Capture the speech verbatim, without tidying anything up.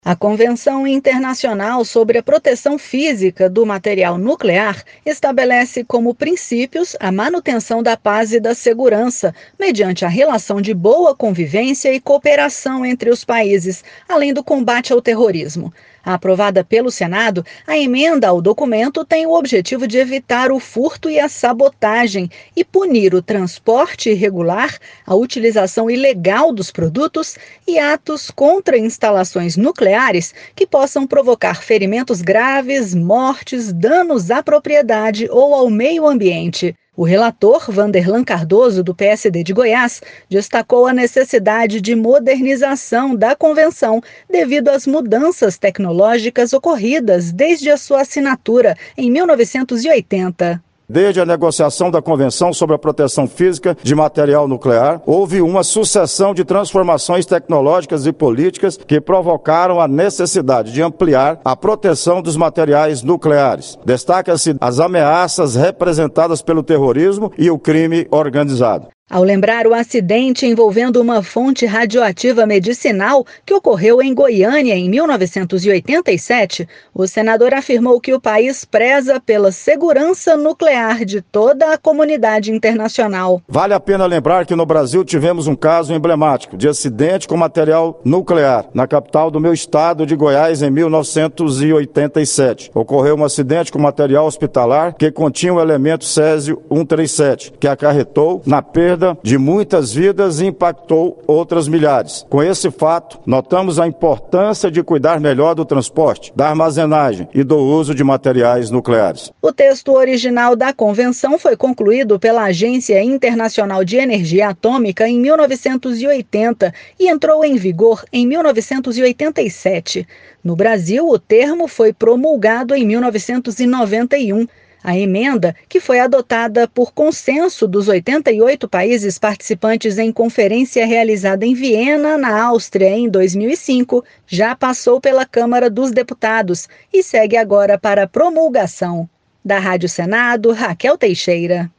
A Convenção Internacional sobre a Proteção Física do Material Nuclear estabelece como princípios a manutenção da paz e da segurança, mediante a relação de boa convivência e cooperação entre os países, além do combate ao terrorismo. Aprovada pelo Senado, a emenda ao documento tem o objetivo de evitar o furto e a sabotagem e punir o transporte irregular, a utilização ilegal dos produtos e atos contra instalações nucleares que possam provocar ferimentos graves, mortes, danos à propriedade ou ao meio ambiente. O relator, Vanderlan Cardoso, do P S D de Goiás, destacou a necessidade de modernização da convenção devido às mudanças tecnológicas ocorridas desde a sua assinatura em mil novecentos e oitenta. Desde a negociação da Convenção sobre a Proteção Física de Material Nuclear, houve uma sucessão de transformações tecnológicas e políticas que provocaram a necessidade de ampliar a proteção dos materiais nucleares. Destaca-se as ameaças representadas pelo terrorismo e o crime organizado. Ao lembrar o acidente envolvendo uma fonte radioativa medicinal que ocorreu em Goiânia em mil novecentos e oitenta e sete, o senador afirmou que o país preza pela segurança nuclear de toda a comunidade internacional. Vale a pena lembrar que no Brasil tivemos um caso emblemático de acidente com material nuclear na capital do meu estado de Goiás em mil novecentos e oitenta e sete. Ocorreu um acidente com material hospitalar que continha o elemento césio cento e trinta e sete, que acarretou na perda de muitas vidas e impactou outras milhares. Com esse fato, notamos a importância de cuidar melhor do transporte, da armazenagem e do uso de materiais nucleares. O texto original da convenção foi concluído pela Agência Internacional de Energia Atômica em mil novecentos e oitenta e entrou em vigor em mil novecentos e oitenta e sete. No Brasil, o termo foi promulgado em mil novecentos e noventa e um. A emenda, que foi adotada por consenso dos oitenta e oito países participantes em conferência realizada em Viena, na Áustria, em dois mil e cinco, já passou pela Câmara dos Deputados e segue agora para promulgação. Da Rádio Senado, Raquel Teixeira.